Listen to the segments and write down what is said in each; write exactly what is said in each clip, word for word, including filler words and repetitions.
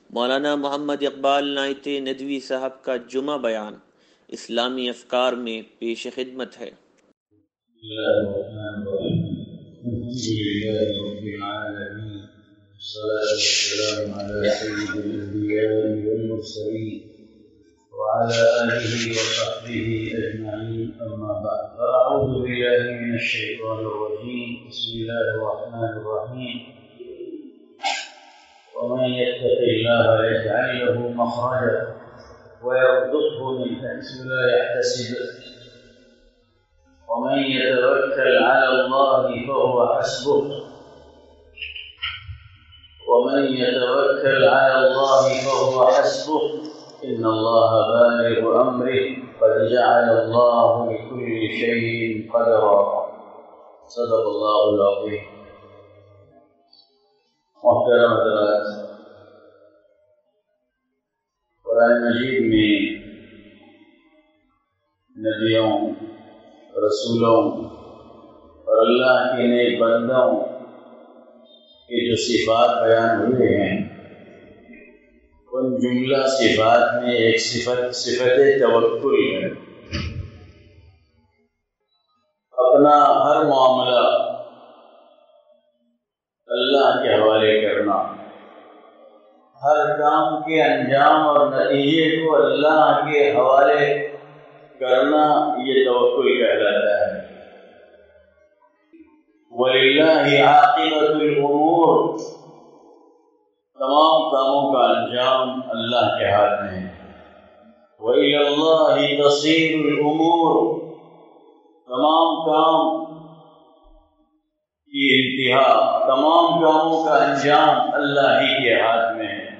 مولانا محمد اقبال نائت ندوی صاحب کا جمعہ بیان اسلامی افکار میں پیش خدمت ہے۔ بسم اللہ الرحمن الرحیم، الحمد للہ رب العالمین، والصلاة والسلام علی سید الانبیاء والمرسلین وعلى آلہ وصحبہ اجمعین، اما بعد، فاعوذ باللہ من الشیطان الرجیم، بسم اللہ الرحمن الرحیم، ومن يتق الله يجعل له مخرجا ويرزقه من حيث لا يحتسب ومن يتوكل على الله فهو حسبه ومن يتوكل على الله فهو حسبه إن الله بالغ أمره قد جعل الله لكل شيء قدرا صدق الله العظيم۔ محترم حضرات، قرآن مجید میں نبیوں، رسولوں اور اللہ کے نیک بندوں کے جو صفات بیان ہوئے ہیں، ان جملہ صفات میں ایک صفت صفت توکل ہے۔ اپنا ہر معاملہ اللہ کے حوالے کرنا، ہر کام کے انجام اور نتیجے کو اللہ کے حوالے کرنا، یہ توکل کہلاتا ہے۔ وَلِلَّهِ عَاقِبَةُ الْأُمُورِ، تمام کاموں کا انجام اللہ کے ہاتھ میں ہے۔ وَإِلَى اللَّهِ تَصِيرُ الْأُمُورِ، تمام کام کی انتہا، تمام کاموں کا انجام اللہ ہی کے ہاتھ میں ہے۔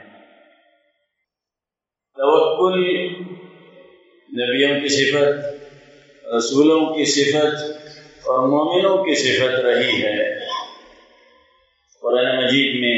توکل نبیوں کی صفت، رسولوں کی صفت اور مومنوں کی صفت رہی ہے۔ قرآن مجید میں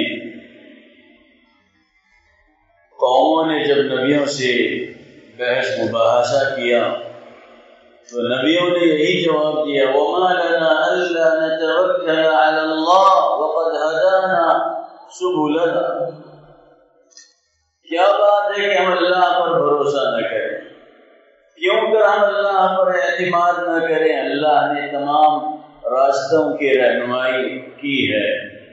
قوموں نے جب نبیوں سے بحث مباحثہ کیا تو نبیوں نے یہی جواب دیا، وَمَا لَنَا أَلَّا نَتَوَكَّلَ عَلَى اللَّهِ وَقَدْ هَدَانَا سُبُلَنَا، کیا بات ہے کہ ہم اللہ پر بھروسہ نہ کریں؟ کیوں کر ہم اللہ پر اعتماد نہ کریں؟ اللہ نے تمام راستوں کی رہنمائی کی ہے۔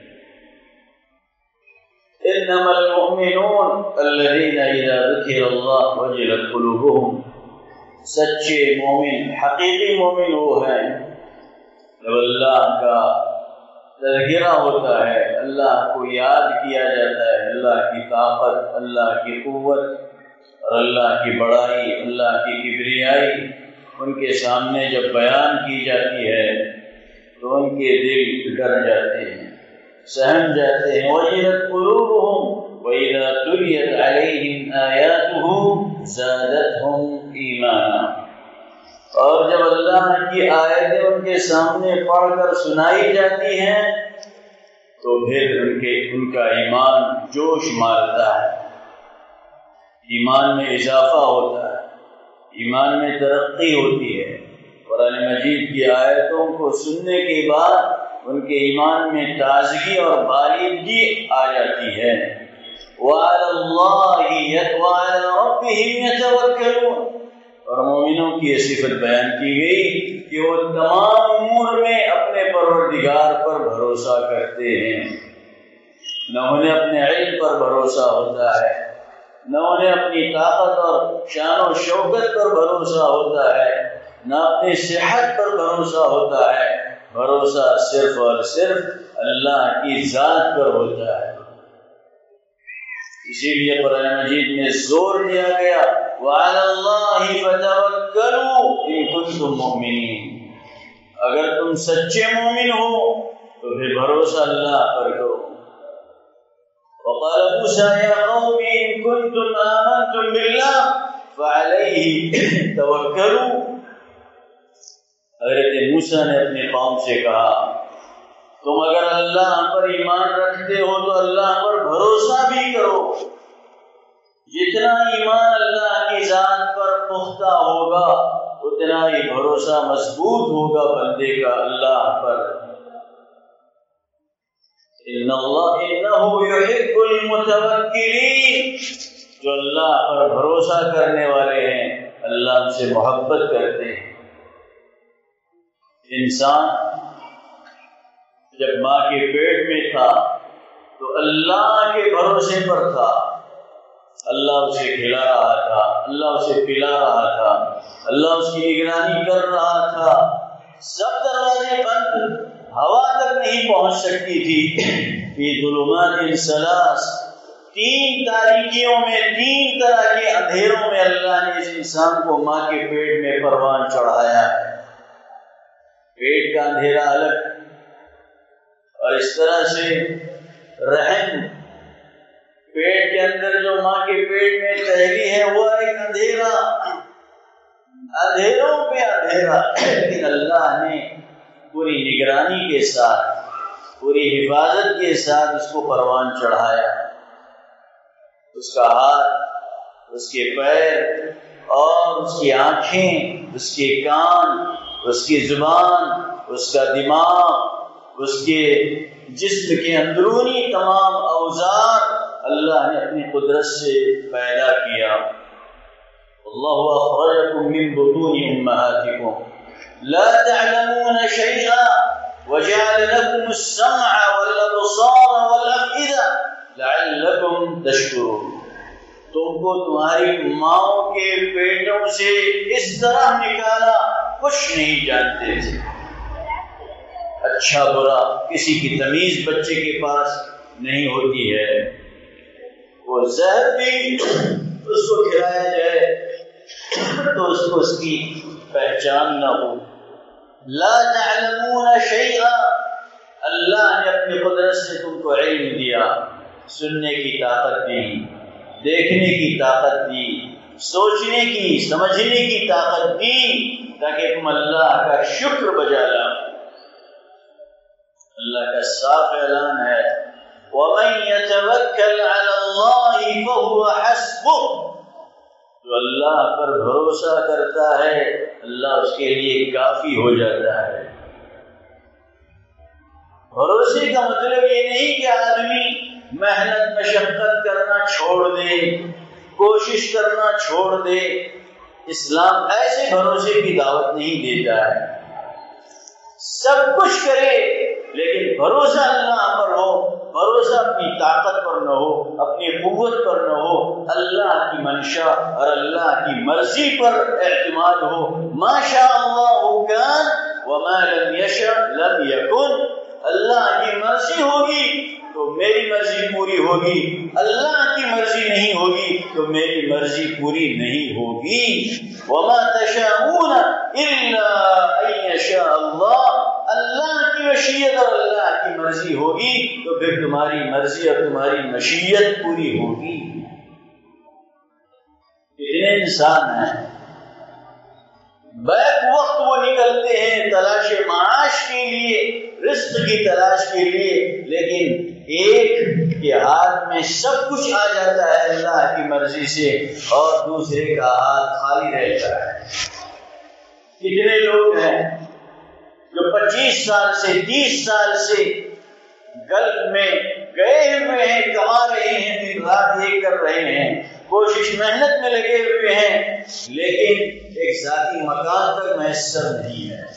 إِنَّمَا الْمُؤْمِنُونَ الَّذِينَ إِذَا ذُكِرَ اللَّهُ وَجِلَتْ قُلُوبُهُمْ، سچے مومن، حقیقی مومن وہ ہیں جب اللہ کا تذکرہ ہوتا ہے، اللہ کو یاد کیا جاتا ہے، اللہ کی طاقت، اللہ کی قوت اور اللہ کی بڑائی، اللہ کی کبریائی ان کے سامنے جب بیان کی جاتی ہے تو ان کے دل ڈر جاتے ہیں، سہم جاتے ہیں۔ وَجِلَتْ قُلُوبُهُمْ وَإِذَا تُلِيَتْ عَلَيْهِمْ آيَاتُهُ زَادَتْهُمْ ایمانا، اور جب اللہ کی آیتیں ان کے سامنے پڑھ کر سنائی جاتی ہیں تو پھر ان کے ان کا ایمان جوش مارتا ہے، ایمان میں اضافہ ہوتا ہے، ایمان میں ترقی ہوتی ہے۔ قرآن مجید کی آیتوں کو سننے کے بعد ان کے ایمان میں تازگی اور بالغی آ جاتی ہے۔ وَعَلَى اللَّهِ وَعَلَى رَبِّهِمْ يَتَوَكَّلُونَ، اور مومنوں کی یہ صفت بیان کی گئی کہ وہ تمام امور میں اپنے پروردگار پر بھروسہ کرتے ہیں۔ نہ انہیں اپنے علم پر بھروسہ ہوتا ہے، نہ انہیں اپنی طاقت اور شان و شوکت پر بھروسہ ہوتا ہے، نہ اپنی صحت پر بھروسہ ہوتا ہے، بھروسہ صرف اور صرف اللہ کی ذات پر ہوتا ہے۔ اسی لیے قرآن مجید میں زور دیا گیا، وَعَلَى اللَّهِ فَتَوَكَّلُوا إِن كُنتُم مُّؤْمِنِينَ، اگر تم سچے مومن ہو تو پھر بھروسہ اللہ پر کرو۔ وَقَالَ مُوسَىٰ يَا قَوْمِ إِن كُنتُمْ آمَنتُم بِاللَّهِ فَعَلَيْهِ تَوَكَّلُوا، حضرت موسیٰ نے اپنے قوم سے کہا، تم اگر اللہ پر ایمان رکھتے ہو تو اللہ پر بھروسہ بھی کرو۔ جتنا ایمان اللہ کی ذات پر پختہ ہوگا اتنا ہی بھروسہ مضبوط ہوگا بندے کا اللہ پر۔ ان اللہ انہ یحب المتوکلین، جو اللہ پر بھروسہ کرنے والے ہیں اللہ ان سے محبت کرتے ہیں۔ انسان جب ماں کے پیٹ میں تھا تو اللہ کے بھروسے پر تھا، اللہ اسے کھلا رہا تھا، اللہ اسے پلا رہا تھا، اللہ اس کی نگرانی کر رہا تھا، سب دروازے بند، ہوا تک نہیں پہنچ سکتی تھی۔ فی ظلمات ثلاث، تین تاریکیوں میں، تین طرح کے اندھیروں میں اللہ نے اس انسان کو ماں کے پیٹ میں پروان چڑھایا ہے۔ پیٹ کا اندھیرا الگ، اور اس طرح سے رحم، پیٹ کے اندر جو ماں کے پیٹ میں تحری ہے وہ ایک اندھیرا، اندھیروں پہ اندھیرا، لیکن اللہ نے پوری نگرانی کے ساتھ، پوری حفاظت کے ساتھ اس کو پروان چڑھایا۔ اس کا ہاتھ، اس کے پیر اور اس کی آنکھیں، اس کے کان، اس کی زبان، اس کا دماغ، اس کے جسم کے اندرونی تمام اوزار اللہ نے اپنی قدرت سے پیدا کیا۔ اللہ اخرجکم من بطون امہاتکم لا تعلمون شیئا وجعل لكم السمع والابصار والافئدہ لعلکم تشکرون۔ تم کو تمہاری ماؤں کے پیٹوں سے اس طرح نکالا، کچھ نہیں جانتے تھے، اچھا برا کسی کی تمیز بچے کے پاس نہیں ہوتی ہے، وہ زہر بھی اس کو کھلایا جائے تو اس کو اس کی پہچان نہ ہو۔ لا تعلمون شیئا، اللہ نے اپنی قدرت سے تم کو علم دیا، سننے کی طاقت دی، دیکھنے کی طاقت دی، سوچنے کی، سمجھنے کی طاقت دی، تاکہ تم اللہ کا شکر بجا لاؤ۔ اللہ کا صاف اعلان ہے وَمَن يَتَوَكَّلْ عَلَى اللَّهِ فَهُوَ حَسْبُهُ، جو اللہ پر بھروسہ کرتا ہے اللہ اس کے لیے کافی ہو جاتا ہے۔ بھروسے کا مطلب یہ نہیں کہ آدمی محنت مشقت کرنا چھوڑ دے، کوشش کرنا چھوڑ دے۔ اسلام ایسے بھروسے کی دعوت نہیں دیتا ہے، سب کچھ کرے لیکن بھروسہ اللہ پر ہو، بھروسہ اپنی طاقت پر نہ ہو، اپنی قوت پر نہ ہو، اللہ کی منشا اور اللہ کی مرضی پر اعتماد ہو۔ ما شاء اللہ کان وما لم یشاء لم یکن، اللہ کی مرضی ہوگی تو میری مرضی پوری ہوگی، اللہ کی مرضی نہیں ہوگی تو میری مرضی پوری نہیں ہوگی۔ وما تشاءون الا ان یشاء اللہ، اللہ کی مشیت اور اللہ کی مرضی ہوگی تو پھر تمہاری مرضی اور تمہاری مشیت پوری ہوگی۔ کتنے انسان ہیں بیک وقت وہ نکلتے ہیں تلاش معاش کے لیے، رزق کی تلاش کے لیے، لیکن ایک کے ہاتھ میں سب کچھ آ جاتا ہے اللہ کی مرضی سے اور دوسرے کا ہاتھ خالی رہتا ہے۔ کتنے لوگ ہیں جو پچیس سال سے تیس سال سے گلف میں گئے ہوئے ہیں، کما رہے ہیں، دن رات یہ کر رہے ہیں، کوشش محنت میں لگے ہوئے ہیں، لیکن ایک ذاتی مکان تک میسر نہیں ہے۔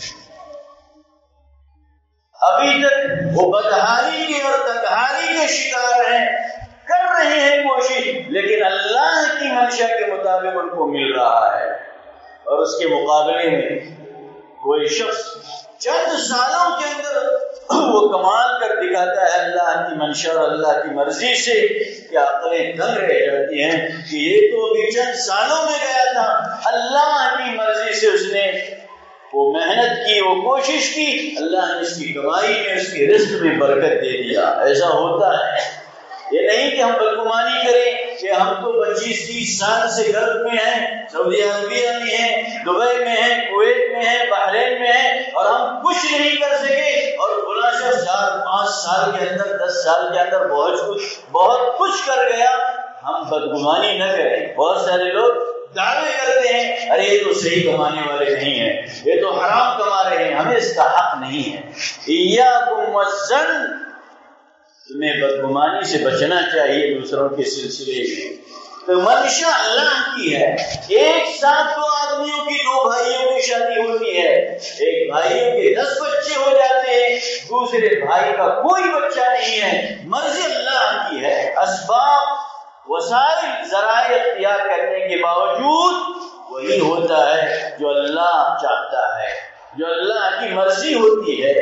ابھی تک وہ بدحالی کے اور تنگحالی کے شکار ہیں، کر رہے ہیں کوشش لیکن اللہ کی منشا کے مطابق ان کو مل رہا ہے۔ اور اس کے مقابلے میں کوئی شخص چند سالوں کے اندر وہ کمال کر دکھاتا ہے اللہ کی منشا اور اللہ کی مرضی سے کہ عقلیں دنگ رہ جاتی ہیں کہ یہ تو ابھی چند سالوں میں گیا تھا، اللہ کی مرضی سے اس نے وہ محنت کی، وہ کوشش کی، اللہ نے اس کی کمائی میں، اس کی رزق میں برکت دے دیا۔ ایسا ہوتا ہے، یہ نہیں کہ ہم بدگمانی کریں کہ ہم تو پچیس تیس سال سے گلف میں ہیں، سعودی عربیہ میں ہیں، دبئی میں ہیں، کویت میں ہیں، بحرین میں ہیں اور ہم کچھ نہیں کر سکے، اور فلاں شخص چار پانچ سال کے اندر، دس سال کے اندر بہت کچھ بہت کچھ کر گیا۔ ہم بدگمانی نہ کریں۔ بہت سارے لوگ دعوے کرتے ہیں ارے یہ تو صحیح کمانے والے نہیں ہیں، یہ تو حرام کما رہے ہیں، ہمیں اس کا حق نہیں ہے۔ ایاکم والظن، تمہیں بدگمانی سے بچنا چاہیے دوسروں کے سلسلے میں. تو منشا اللہ کی ہے. ایک ساتھ دو آدمیوں کی دو بھائیوں کی شادی ہوتی ہے, ایک بھائیوں کے دس بچے ہو جاتے ہیں, دوسرے بھائی کا کوئی بچہ نہیں ہے. مرضی اللہ کی ہے. اسباب وسائل ذرائع اختیار کرنے کے باوجود وہی ہوتا ہے جو اللہ چاہتا ہے, جو اللہ کی مرضی ہوتی ہے.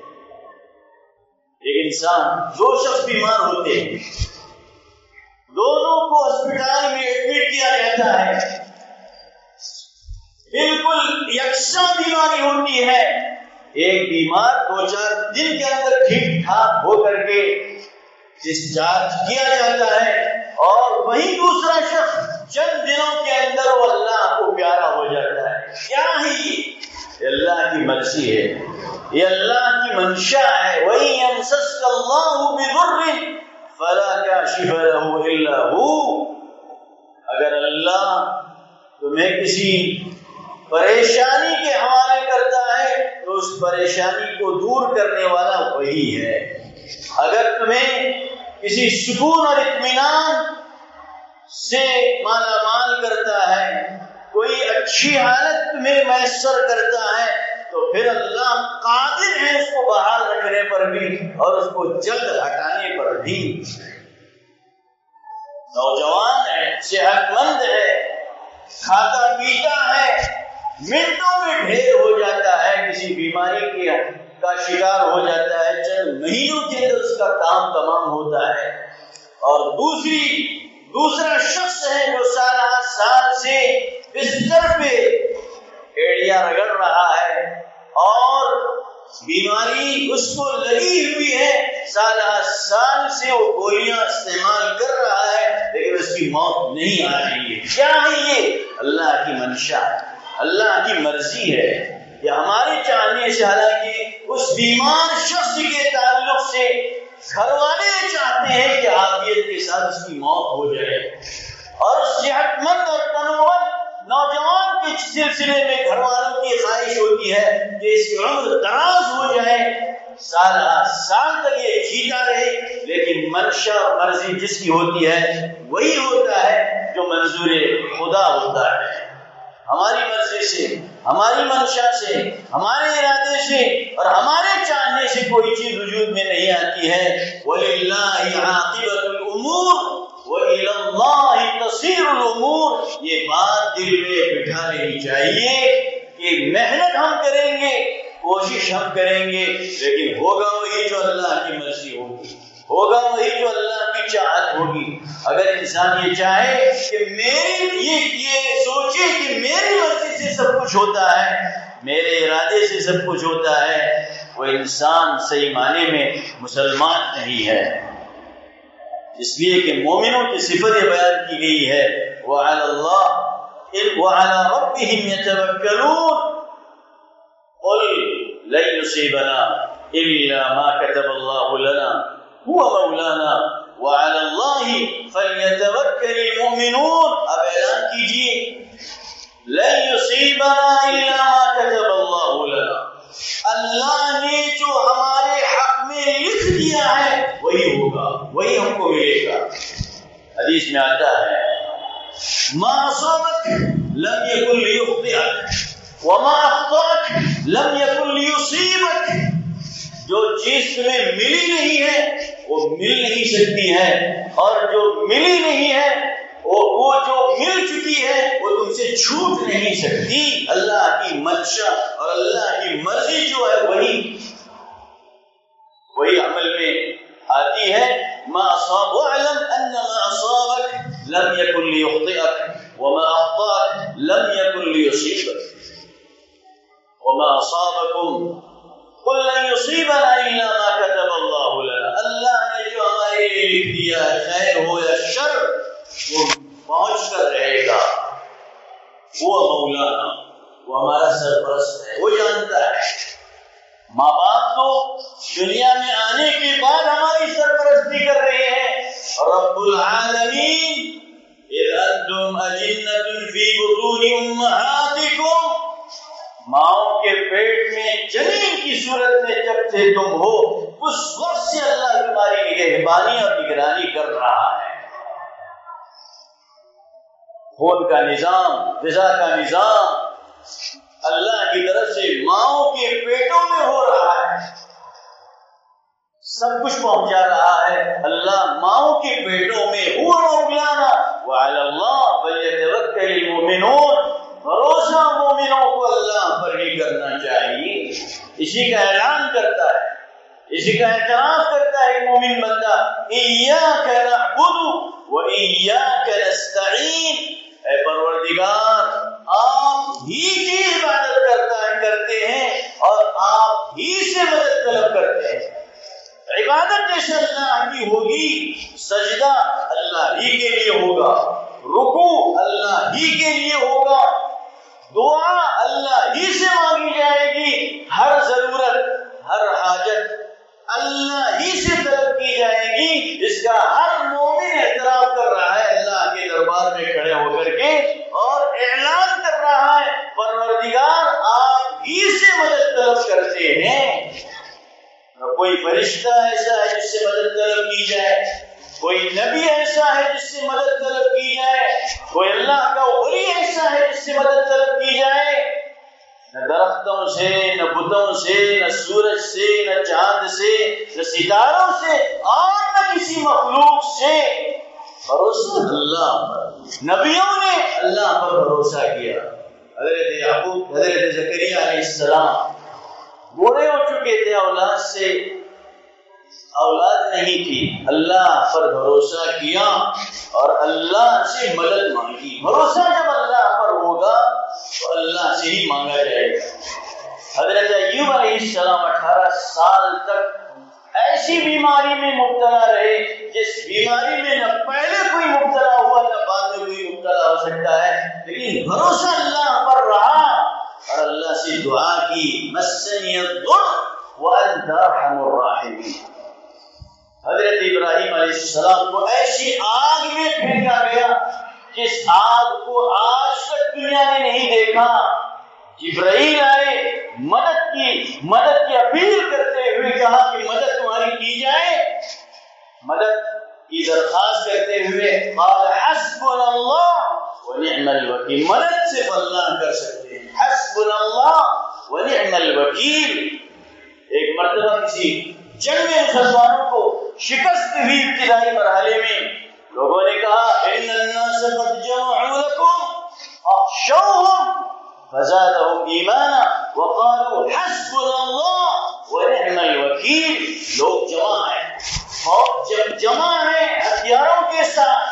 ایک انسان, دو شخص بیمار ہوتے ہیں, دونوں کو ہسپتال میں ایڈمٹ کیا جاتا ہے, بالکل یکساں بیماری ہوتی ہے. ایک بیمار دو چار دن کے اندر ٹھیک ٹھاک ہو کر کے ڈسچارج کیا جاتا ہے, اور وہی دوسرا شخص چند دنوں کے اندر وہ اللہ کو پیارا ہو جاتا ہے. کیا ہے یہ؟ اللہ کی مرضی ہے, یہ اللہ کی منشا ہے. وَإِن يَمْسَسْكَ اللَّهُ بِضُرٍّ فَلَا كَاشِفَ لَهُ إِلَّا هُوَ. اگر اللہ تمہیں کسی پریشانی کے حوالے کرتا ہے تو اس پریشانی کو دور کرنے والا وہی ہے. اگر تمہیں کسی سکون اور اطمینان سے مالا مال کرتا ہے, کوئی اچھی حالت تمہیں میسر کرتا ہے, تو پھر اللہ قادر ہے اس کو بحال رکھنے پر بھی اور اس کو جلد ہٹانے پر بھی. نوجوان ہے, صحت مند ہے, کھاتا پیتا ہے, منٹوں میں ڈھیر ہو جاتا ہے, کسی بیماری کے کا شکار ہو جاتا ہے, چند مہینوں کے اندر اس کا کام تمام ہوتا ہے. اور دوسری دوسرا شخص ہے جو سالہ سال سے بستر پہ ایڑیاں رگڑ رہا ہے اور بیماری اس کو لگی ہوئی ہے, سالہ سال سے وہ گولیاں استعمال کر رہا ہے, لیکن اس کی موت نہیں آ رہی ہے. کیا ہے یہ؟ اللہ کی منشا, اللہ کی مرضی ہے. یہ ہمارے چاہنے سے, حالانکہ اس بیمار شخص کے تعلق سے گھر والے چاہتے ہیں کہ عافیت کے ساتھ اس کی موت ہو جائے, اور صحت مند اور تنوع نوجوان کے سلسلے میں گھر والوں کی خواہش ہوتی ہے کہ اس کی عمر دراز ہو جائے, سال سال تک یہ جیتا رہے. لیکن منشا اور مرضی جس کی ہوتی ہے وہی ہوتا ہے جو منظور خدا ہوتا ہے. ہماری مرضی سے, ہماری منشا سے, ہمارے ارادے سے اور ہمارے چاہنے سے کوئی چیز وجود میں نہیں آتی ہے. وَلِلَّهِ عَاقِبَةُ الْأُمُورِ وَإِلَى اللَّهِ تَصِيرُ الْأُمُورِ. یہ بات دل میں بٹھا لینی چاہیے کہ محنت ہم کریں گے, کوشش ہم کریں گے, لیکن ہوگا وہی جو اللہ کی مرضی ہوگی, ہوگا وہی جو اللہ کی چاہت ہوگی. اگر انسان یہ چاہے کہ میری یہ یہ سوچے کہ میری مرضی سے سب کچھ ہوتا ہے, میرے ارادے سے سب کچھ ہوتا ہے, وہ انسان صحیح معنی میں مسلمان نہیں ہے. اس لیے کہ مومنوں کی صفت بیان کی گئی ہے, وَعَلَى اللَّهِ وَعَلَى رَبِّهِمْ يَتَوَكَّلُونَ قُلْ لَن يُصِيبَنَا إِلَّا مَا كَتَبَ اللَّهُ لَنَا هُوَ مَوْلَانَا وَعَلَى اللَّهِ فَلْيَتَوَكَّلِ الْمُؤْمِنُونَ. اب اعلان کیجیے, لَن يُصِيبَنَا إِلَّا مَا كَتَبَ اللَّهُ لَنَا, اللہ نے جو ہمارے حق میں لکھ دیا ہے وہی ہوگا, وہی ہم کو ملے گا. حدیث میں آتا ہے, ما اصابك لم يكن ليخطئك وما اخطأك لم يكن ليصيبك. جو چیز تمہیں ملی نہیں ہے وہ مل نہیں سکتی ہے, اور جو ملی نہیں ہے وہ وہ جو مل چکی ہے وہ تم سے چھوٹ نہیں سکتی. اللہ کی منشا اور اللہ کی مرضی جو ہے وہی وہی عمل میں آتی ہے. ما اصاب واعلم ان ما اصابك لم يكن ليخطئك وما اخطأك لم يكن ليصيبك وما اصابكم قل لن يصيبنا الا ما كتب الله لنا. اللہ نے جو ہمارے لیے لکھ دیا ہے, خیر ہو یا شر, وہ پہنچ کر رہے گا. وہ مولانا, وہ ہمارا سرپرست ہے, وہ جانتا ہے. ماں باپ تو دنیا میں آنے کے بعد ہماری سرپرستی کر رہے ہیں. رب العالمین اذ انتم اجنة فی بطون امہاتکم, ماؤں کے پیٹ میں جنین کی صورت میں جب سے تم ہو اس وقت سے اللہ تمہاری نگہبانی اور نگرانی کر رہا ہے. خون کا نظام، غذا کا نظام اللہ کی طرف سے ماؤں کے پیٹوں میں ہو رہا ہے. سب کچھ پہنچا رہا ہے اللہ ماؤں کے پیٹوں میں. ہوا مولانا وعلی اللہ فلیتوکل المؤمنون. بھروسہ مومنوں کو اللہ پر ہی کرنا چاہیے. اسی کا اعلان کرتا ہے، اسی کا اعتراف کرتا ہے مومن بندہ. ایاک نعبد و ایاک نستعین. اے پروردگار آپ ہی کی عبادت کرتا ہے کرتے ہیں اور آپ ہی سے مدد طلب کرتے ہیں. عبادت جیسے اللہ کی ہوگی، سجدہ اللہ ہی کے لیے ہوگا، رکوع اللہ ہی کے لیے ہوگا، دعا اللہ ہی سے مانگی جائے گی. ہر ضرورت، ہر حاجت اللہ ہی سے طلب کی جائے گی. اس کا ہر مومن اعتراف کر رہا ہے اللہ کے دربار میں کھڑے ہو کر کے اور اعلان کر رہا ہے پروردگار آپ ہی سے مدد طلب کرتے ہیں. کوئی فرشتہ ایسا ہے جس سے مدد طلب کی جائے، کوئی نبی ایسا ہے جس سے مدد طلب کی جائے، کوئی اللہ کا ولی ایسا ہے جس سے مدد طلب کی جائے. نہ درختوں سے، نہ بتوں سے، نہ سورج سے، نہ چاند سے، نہ ستاروں سے اور نہ کسی مخلوق سے. بھروسہ اللہ پر. نبیوں نے اللہ پر بھروسہ کیا. حضرت یعقوب، حضرت زکریا علیہ السلام بوڑھے ہو چکے تھے، اولاد سے اولاد نہیں تھی. اللہ پر بھروسہ کیا اور اللہ سے مدد مانگی. بھروسہ جب اللہ پر ہوگا تو اللہ سے ہی مانگا جائے گا. حضرت ایوب علیہ السلام اٹھارہ سال تک ایسی بیماری میں مبتلا رہے جس بیماری میں نہ پہلے کوئی مبتلا ہوا نہ بعد میں کوئی مبتلا ہو سکتا ہے، لیکن بھروسہ اللہ پر رہا اور اللہ سے دعا کی. مسنی الضر وانت ارحم الراحمین. حضرت ابراہیم علیہ السلام کو ایسی آگ میں پھینکا گیا جس آگ کو آج تک دنیا نے نہیں دیکھا. جبرائیل آئے، مدد کی مدد کی اپیل کرتے ہوئے کہا کہ مدد تمہاری کی جائے. مدد کی درخواست کرتے ہوئے قال حسبنا اللہ ونعم الوکیل. مدد صرف اللہ کر سکتے ہیں. حسبنا اللہ ونعم الوکیل. ایک مرتبہ کسی جنگ میں مسلمانوں کو شکست ہوئی ابتدائی مرحلے میں، لوگوں نے کہا ان الناس قد جمعوا لكم فاخشوهم فزادهم ایمانا وقالوا حسبنا اللہ ونعم الوکیل. لوگ جمع ہیں، فوج جب جمع ہے ہتھیاروں کے ساتھ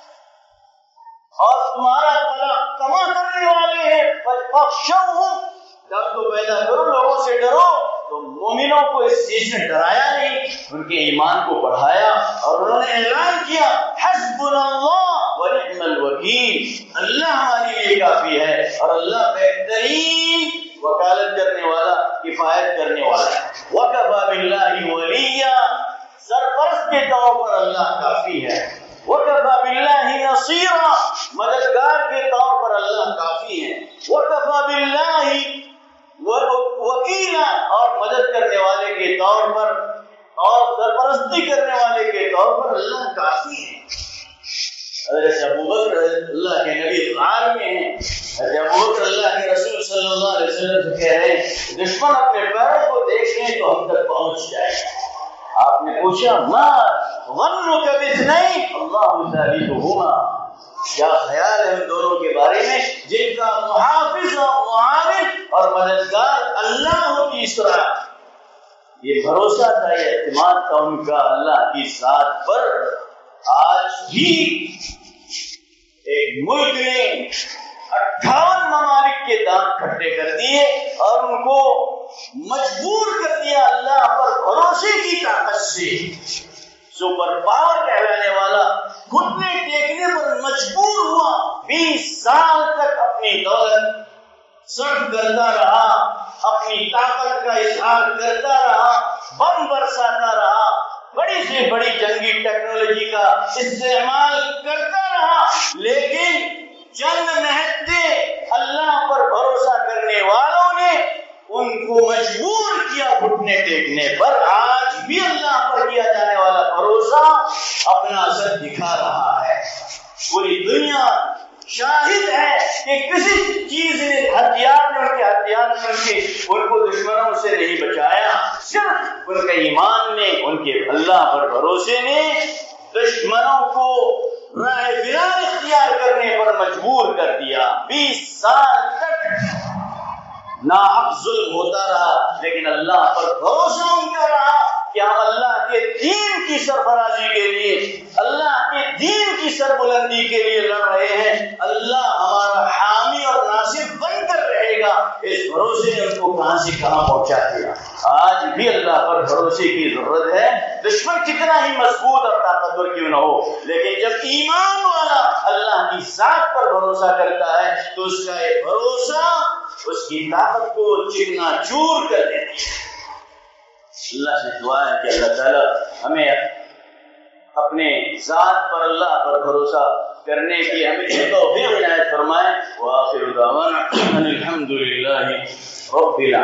اور تمہارا بلا کما کرنے والے ہیں، فاخشوهم ڈر تو پیدا کرو، لوگوں سے ڈرو. تو مومنوں کو اس چیز نے ڈرایا نہیں، ان کے ایمان کو بڑھایا اور انہوں نے اعلان کیا حسبنا اللہ ونعم الوکیل. اللہ ہمارے لیے کافی ہے اور اللہ بہترین وکالت کرنے والا، کفایت کرنے والا ہے. وکفی باللہ ولیا. سرپرست کے طور پر اللہ کافی ہے. وکفی باللہ نصیرا. مددگار کے طور پر اللہ کافی ہے. وکفی باللہ وکیلا. اور مدد کرنے والے کے طور پر اور سرپرستی کرنے والے کے طور پر اللہ کافی ہے. حضرت ابوبکر اللہ کے نبی حال میں ہیں. حضرت ابوبکر اللہ کے رسول صلی اللہ علیہ وسلم سے کہہ رہے ہیں دشمن اپنے پیروں کو دیکھ لیں تو ہم تک پہنچ جائے. آپ نے پوچھا ما ظنک باثنین اللہ ثالثہما. کیا خیال ہے ان دونوں کے بارے میں جن کا محافظ اور معاون اور مددگار اللہ ہو تیسرا. یہ بھروسہ تھا، یہ اعتماد تھا ان کا اللہ کی ذات پر. آج بھی ایک ملک نے اٹھاون ممالک کے دام کھٹے کر دیے اور ان کو مجبور کر دیا اللہ پر بھروسے کی طاقت سے. سپر پاور کہلانے والا گھٹنے ٹیکنے پر مجبور ہوا. بیس سال تک اپنی دولت صرف کرتا رہا، اپنی طاقت کا اظہار کرتا رہا، بم برساتا رہا، بڑی سے بڑی جنگی ٹیکنالوجی کا استعمال کرتا رہا، لیکن چند نہتے اللہ پر بھروسہ کرنے والوں نے ان کو مجبور کیا گھٹنے ٹیکنے پر. آج بھی پوری دنیا شاہد ہے کہ کسی چیز نے ہتھیار نے ان کے ہتھیار نے ان کے ان کو دشمنوں سے نہیں بچایا، صرف ان کے ایمان نے، ان کے اللہ پر بھروسے نے دشمنوں کو راہ فرار اختیار کرنے پر مجبور کر دیا۔ بیس سال تک ناحق ظلم ہوتا رہا، لیکن اللہ پر بھروسہ ان کا رہا کہ ہم اللہ کے دین کی سرفرازی کے لیے، اللہ کے دین کی سربلندی کے لیے لڑ رہے ہیں، اللہ ہمارا حامی اور ناصر بن کر رہے گا۔ اس بھروسے نے ان کو کہاں سے کہاں پہنچا دیا۔ آج بھی اللہ پر بھروسے کی ضرورت ہے، دشمن کتنا ہی مضبوط اور طاقتور کیوں نہ ہو، لیکن جب ایمان والا اللہ کی ذات پر بھروسہ کرتا ہے تو اس کا یہ بھروسہ اس کی طاقت کو چکنا چور کر دیتی ہے۔ اللہ سے دعا ہے کہ اللہ تعالیٰ ہمیں اپنے ذات پر، اللہ پر بھروسہ کرنے کی ہمیں توفیق عنایت فرمائے۔ وآخر دعوانا ان الحمد للہ رب العالمین۔